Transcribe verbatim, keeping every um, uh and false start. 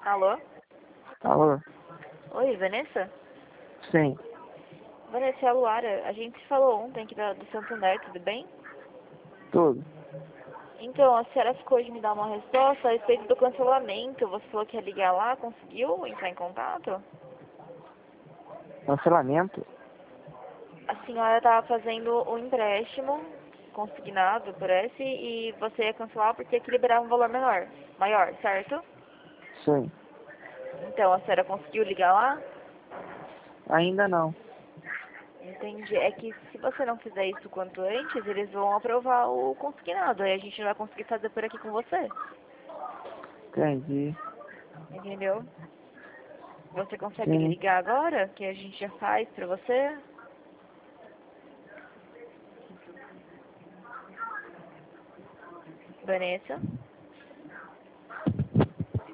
Alô? Alô? Oi, Vanessa? Sim, Vanessa, é a Luara. A gente se falou ontem aqui da, do Santander, tudo bem? tudo. Então, a senhora ficou de me dar uma resposta a respeito do cancelamento. Você falou que ia ligar lá, conseguiu entrar em contato? Cancelamento? A senhora estava fazendo um empréstimo consignado por esse e você ia cancelar porque ia que liberar um valor menor, maior, certo? Sim. Então, a senhora conseguiu ligar lá? Ainda não. Entendi. É que se você não fizer isso quanto antes, eles vão aprovar o consignado. Aí a gente não vai conseguir fazer por aqui com você. Entendi. Entendeu? Você consegue Sim. ligar agora? Que a gente já faz pra você? Vanessa?